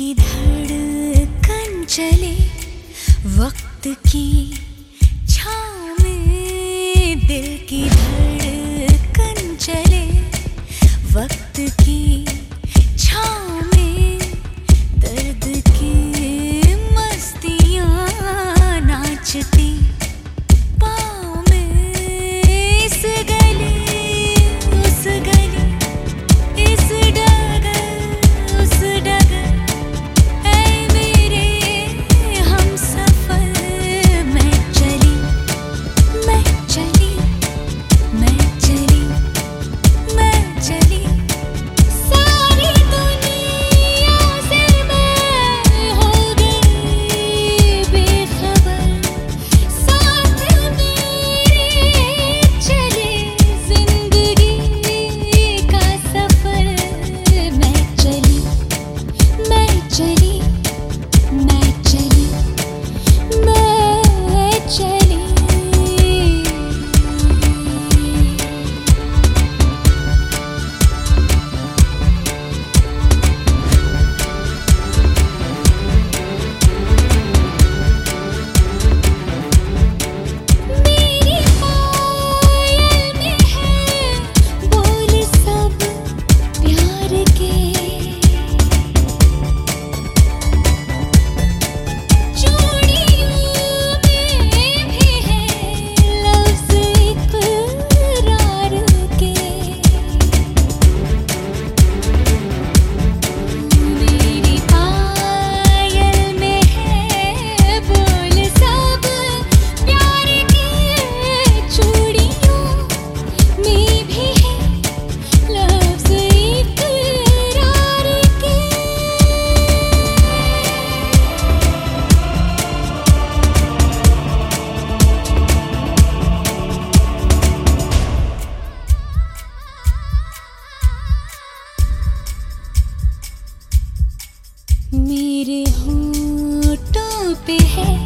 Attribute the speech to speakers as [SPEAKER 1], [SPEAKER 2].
[SPEAKER 1] की धड़कन चले वक्त की छाँव में, दिल की धड़कन चले वक्त की छाँव में, दर्द की मस्तियाँ नाचती पाँव में, इस गली उस गली, इस डगर उस डगर, ऐ मेरे हमसफर, मैं चली मैं चली मैं चली मैं चली, सारी दुनिया से मैं हो गई बेखबर, साथ मेरे चले जिंदगी का सफर, मैं चली मैं चली मैं चली मैं चली। मेरी पायल में है बोल सब प्यार के, चूड़ियों में भी है लफ्ज़ इक़रार के, मेरी पायल में है बोल सब प्यार के, चूड़ियों में भी है लफ्ज़ इक़रार के। मेरे होठों पे है